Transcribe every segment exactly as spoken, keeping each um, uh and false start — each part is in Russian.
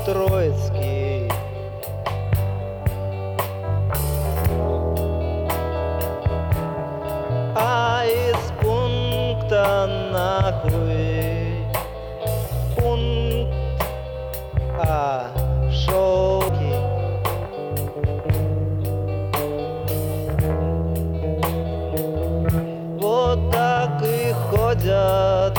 Троицкий. А из пункта нахуй пункт А шелки. Вот так и ходят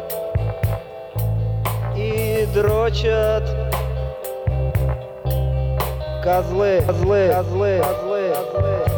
и дрочат козлы, козлы, козлы, козлы, козлы.